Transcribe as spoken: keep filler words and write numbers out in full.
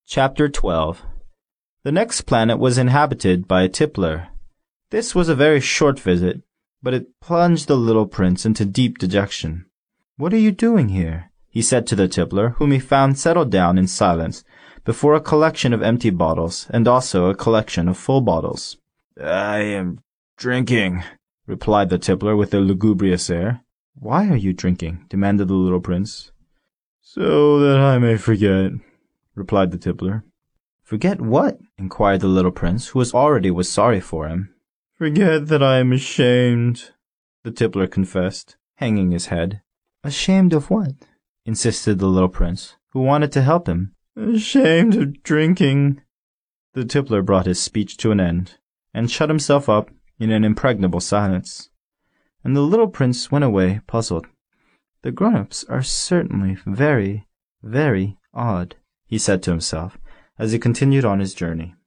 Chapter twelve. The next planet was inhabited by a tippler. This was a very short visit, but it plunged the little prince into deep dejection. "What are you doing here?" he said to the tippler, whom he found settled down in silence before a collection of empty bottles and also a collection of full bottles. "I am drinking," replied the tippler with a lugubrious air. "Why are you drinking?" demanded the little prince. "So that I may forget," replied the tippler. "Forget what?" inquired the little prince, who was already was sorry for him. "Forget that I am ashamed," the tippler confessed, hanging his head. "Ashamed of what?" insisted the little prince, who wanted to help him. "Ashamed of drinking." The tippler brought his speech to an end, and shut himself up in an impregnable silence. And the little prince went away puzzled. "The grown-ups are certainly very, very odd," he said to himself, as he continued on his journey.